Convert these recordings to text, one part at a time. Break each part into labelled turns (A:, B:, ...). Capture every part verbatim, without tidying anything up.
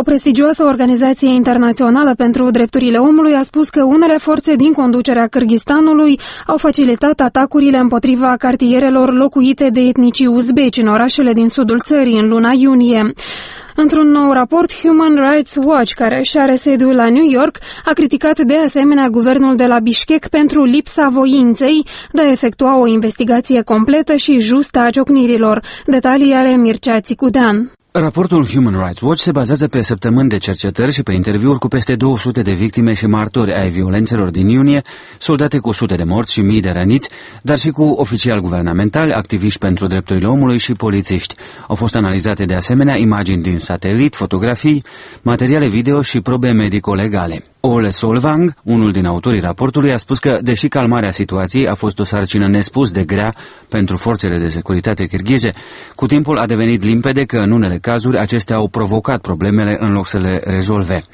A: O prestigioasă organizație internațională pentru drepturile omului a spus că unele forțe din conducerea Kârgâzstanului au facilitat atacurile împotriva cartierelor locuite de etnicii uzbeci în orașele din sudul țării în luna iunie. Într-un nou raport, Human Rights Watch, care își are sediul la New York, a criticat de asemenea guvernul de la Bishkek pentru lipsa voinței de a efectua o investigație completă și justă a ciocnirilor. Detalii are Mircea Țicudean.
B: Raportul Human Rights Watch se bazează pe săptămâni de cercetări și pe interviuri cu peste două sute de victime și martori ai violențelor din iunie, soldate cu sute de morți și mii de răniți, dar și cu oficiali guvernamentali, activiști pentru drepturile omului și polițiști. Au fost analizate de asemenea imagini din satelit, fotografii, materiale video și probe medico-legale. Ole Solvang, unul din autorii raportului, a spus că, deși calmarea situației a fost o sarcină nespus de grea pentru forțele de securitate kirghize, cu timpul a devenit limpede că, în unele cazuri, acestea au provocat problemele în loc să le rezolve.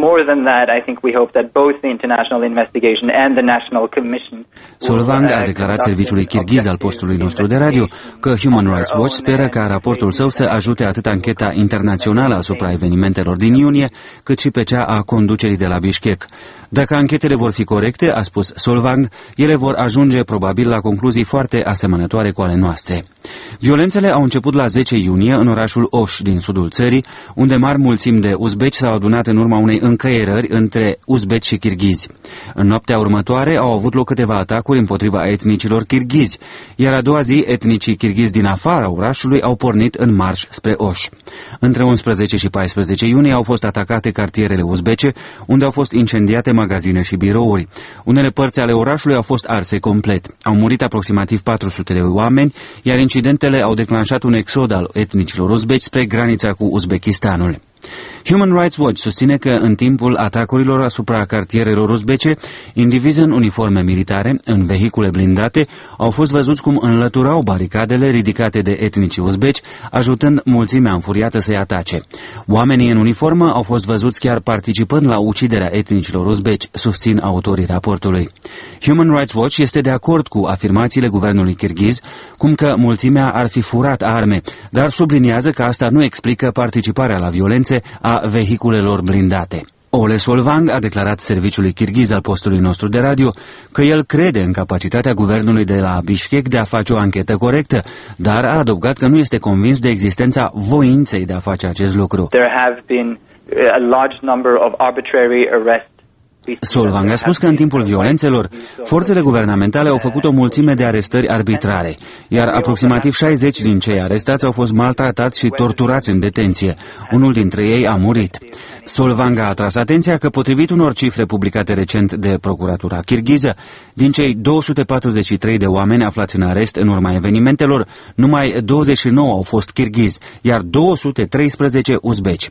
B: Solvang a declarat serviciului kirghiz al postului nostru de radio că Human Rights Watch speră ca raportul său să ajute atât ancheta internațională asupra evenimentelor din iunie, cât și pe cea a conducerii de la Bishkek. Dacă anchetele vor fi corecte, a spus Solvang, ele vor ajunge probabil la concluzii foarte asemănătoare cu ale noastre. Violențele au început la zece iunie în orașul Osh din sudul țării, unde mari mulțimi de uzbeci s-au adunat în urma unei încăierări între uzbeci și kirghizi. În noaptea următoare au avut loc câteva atacuri împotriva etnicilor kirghizi, iar a doua zi etnicii kirghizi din afara orașului au pornit în marș spre Osh. Între unsprezece și paisprezece iunie au fost atacate cartierele uzbece, unde au fost incendiate magazine și birouri. Unele părți ale orașului au fost arse complet. Au murit aproximativ patru sute de oameni, iar incidentele au declanșat un exod al etnicilor uzbeci spre granița cu Uzbekistanul. Human Rights Watch susține că în timpul atacurilor asupra cartierelor uzbece, indivizi în uniforme militare, în vehicule blindate, au fost văzuți cum înlăturau baricadele ridicate de etnici uzbeci, ajutând mulțimea înfuriată să-i atace. Oamenii în uniformă au fost văzuți chiar participând la uciderea etnicilor uzbeci, susțin autorii raportului. Human Rights Watch este de acord cu afirmațiile guvernului kirghiz, cum că mulțimea ar fi furat arme, dar subliniază că asta nu explică participarea la violențe a vehiculelor blindate. Ole Solvang a declarat serviciului kirghiz al postului nostru de radio că el crede în capacitatea guvernului de la Bishkek de a face o anchetă corectă, dar a adăugat că nu este convins de existența voinței de a face acest lucru.
C: There have been a large number of arbitrary arrests.
B: Solvang a spus că în timpul violențelor, forțele guvernamentale au făcut o mulțime de arestări arbitrare, iar aproximativ șaizeci din cei arestați au fost maltratați și torturați în detenție. Unul dintre ei a murit. Solvang a atras atenția că, potrivit unor cifre publicate recent de procuratura kirghiză, din cei două sute patruzeci și trei de oameni aflați în arest în urma evenimentelor, numai douăzeci și nouă au fost kirghizi, iar două sute treisprezece uzbeci.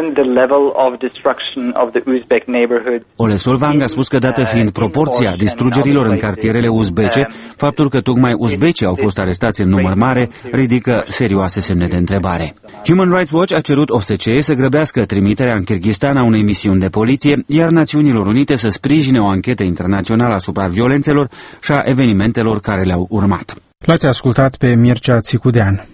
B: Ole Solvang a spus că, dată fiind proporția distrugerilor în cartierele uzbece, faptul că tocmai uzbecii au fost arestați în număr mare ridică serioase semne de întrebare. Human Rights Watch a cerut O S C E să grăbească trimiterea în Kârgâzstan a unei misiuni de poliție, iar Națiunilor Unite să sprijine o anchetă internațională asupra violențelor și a evenimentelor care le-au urmat.
D: L-ați ascultat pe Mircea Țicudean.